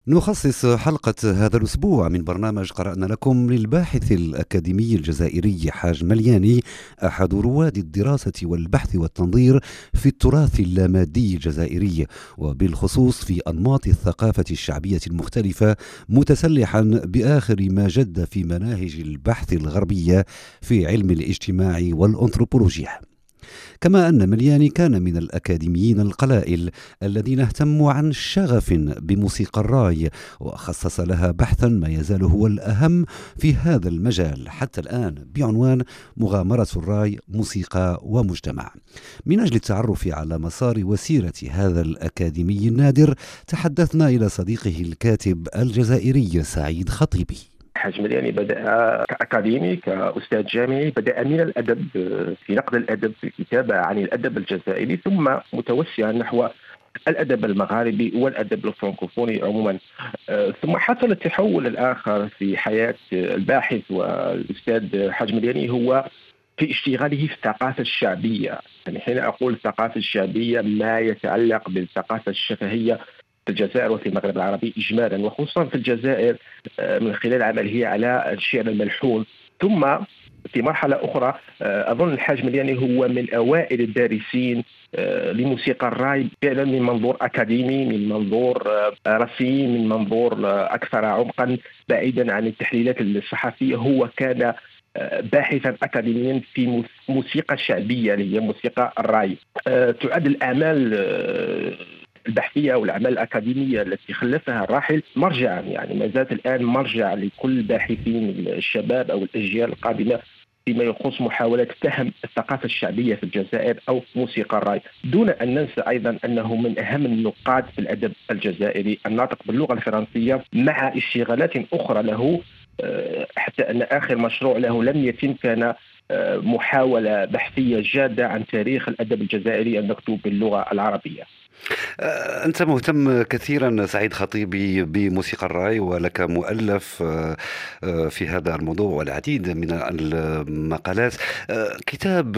نخصص حلقة هذا الأسبوع من برنامج قرأنا لكم للباحث الأكاديمي الجزائري حاج ملياني، أحد رواد الدراسة والبحث والتنظير في التراث اللامادي الجزائري، وبالخصوص في أنماط الثقافة الشعبية المختلفة، متسلحا بآخر ما جد في مناهج البحث الغربية في علم الاجتماع والأنثروبولوجيا. كما أن ملياني كان من الأكاديميين القلائل الذين اهتموا عن شغف بموسيقى الراي، وخصص لها بحثا ما يزال هو الأهم في هذا المجال حتى الآن، بعنوان مغامرة الراي موسيقى ومجتمع. من أجل التعرف على مسار وسيرة هذا الأكاديمي النادر، تحدثنا إلى صديقه الكاتب الجزائري سعيد خطيبي. حاج ملياني بدأ كأكاديمي كأستاذ جامعي، بدأ من الأدب في نقد الأدب في كتابة عن الأدب الجزائري، ثم متوسعا نحو الأدب المغاربي والأدب الفرنكوفوني عموما. ثم حصل التحول الآخر في حياة الباحث والأستاذ حاج ملياني هو في اشتغاله في الثقافة الشعبية. يعني حين أقول الثقافة الشعبية ما يتعلق بالثقافة الشفهية في الجزائر وفي المغرب العربي إجمالا، وخصوصا في الجزائر من خلال عمله على الشعر الملحون. ثم في مرحلة أخرى أظن الحاج ملياني هو من أوائل الدارسين لموسيقى الراي فعلا من منظور أكاديمي، من منظور رسمي، من منظور أكثر عمقا بعيدا عن التحليلات الصحفية. هو كان باحثا أكاديميا في موسيقى الشعبية اللي هي موسيقى الراي. تعد الأعمال البحثية والأعمال الأكاديمية التي خلفها الراحل مرجعا، يعني ما زالت الآن مرجع لكل باحثين الشباب أو الأجيال القادمة فيما يخص محاولة فهم الثقافة الشعبية في الجزائر أو موسيقى الراي، دون أن ننسى أيضا أنه من أهم النقاد في الأدب الجزائري الناطق باللغة الفرنسية، مع اشتغالات أخرى له، حتى أن آخر مشروع له لم يتم، كان محاولة بحثية جادة عن تاريخ الأدب الجزائري المكتوب باللغة العربية. أنت مهتم كثيرا سعيد خطيبي بموسيقى الراي، ولك مؤلف في هذا الموضوع والعديد من المقالات. كتاب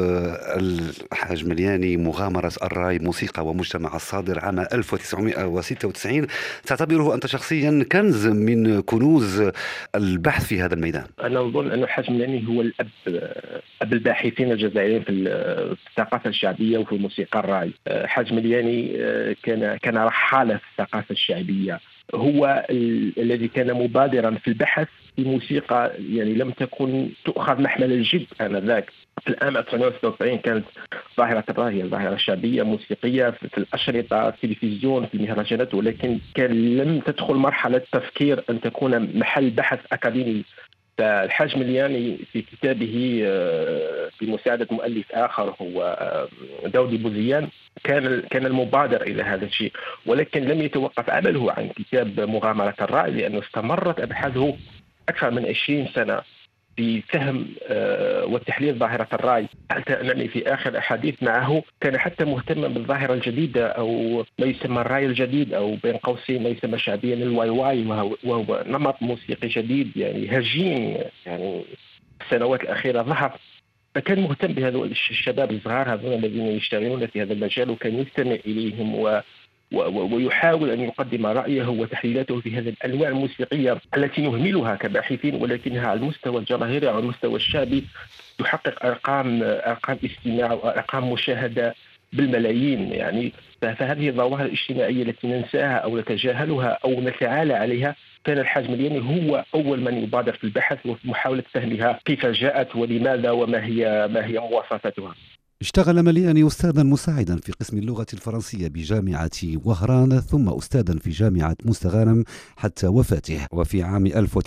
الحاج ملياني مغامرة الراي موسيقى ومجتمع، الصادر عام 1996، تعتبره أنت شخصيا كنز من كنوز البحث في هذا الميدان. أنا أظن أن الحاج ملياني هو الأب الباحثين الجزائريين في الثقافة الشعبية وفي موسيقى الراي. حاج ملياني كان رحالة في الثقافة الشعبية، هو الذي كان مبادرا في البحث في موسيقى يعني لم تكن تؤخذ محمل الجد آنذاك. في العام 1996 كانت ظاهرة الراي ظاهرة شعبية موسيقية في الأشرطة، في التلفزيون، في المهرجانات، ولكن لم تدخل مرحلة تفكير أن تكون محل بحث أكاديمي. فالحاج ملياني في كتابه بمساعدة مؤلف آخر هو داودي بوزيان كان المبادر إلى هذا الشيء، ولكن لم يتوقف عمله عن كتاب مغامرة الراي، لأنه استمرت أبحاثه أكثر من 20 سنة في فهم والتحليل ظاهرة الراي، حتى أنني في آخر أحاديث معه كان حتى مهتما بالظاهرة الجديدة أو ما يسمى الراي الجديد، أو بين قوسين ما يسمى شعبيا الواي واي، وهو نمط موسيقي جديد يعني هجين يعني السنوات الأخيرة ظهر. فكان مهتم بهذول الشباب الصغار هذول الذين يشتغلون في هذا المجال، وكان يستمع إليهم ويحاول أن يقدم رأيه وتحليلاته في هذه الأنواع الموسيقية التي نهملها كباحثين، ولكنها على المستوى الجماهيري أو المستوى الشعبي تحقق أرقام استماع وأرقام مشاهدة بالملايين. يعني فهذه الظواهر الاجتماعية التي ننساها أو نتجاهلها أو نتعالى عليها، كان الحاج ملياني هو أول من يبادر في البحث وفي محاولة فهمها، كيف جاءت ولماذا وما هي مواصفاتها. اشتغل ملياني أستاذا مساعدا في قسم اللغة الفرنسية بجامعة وهران، ثم أستاذا في جامعة مستغانم حتى وفاته. وفي عام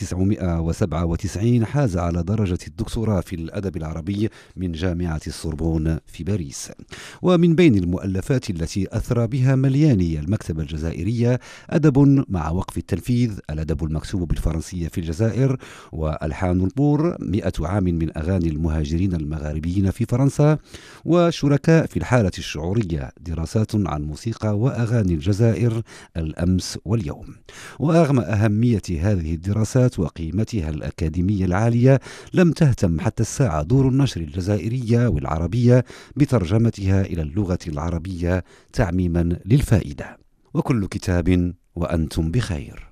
1997 حاز على درجة الدكتوراه في الأدب العربي من جامعة السوربون في باريس. ومن بين المؤلفات التي أثرى بها ملياني المكتبة الجزائرية أدب مع وقف التنفيذ، الأدب المكتوب بالفرنسية في الجزائر، وألحان البور، 100 عام من أغاني المهاجرين المغاربيين في فرنسا، وشركاء في الحالة الشعورية، دراسات عن موسيقى وأغاني الجزائر الأمس واليوم. ورغم أهمية هذه الدراسات وقيمتها الأكاديمية العالية، لم تهتم حتى الساعة دور النشر الجزائرية والعربية بترجمتها إلى اللغة العربية تعميما للفائدة. وكل كتاب وأنتم بخير.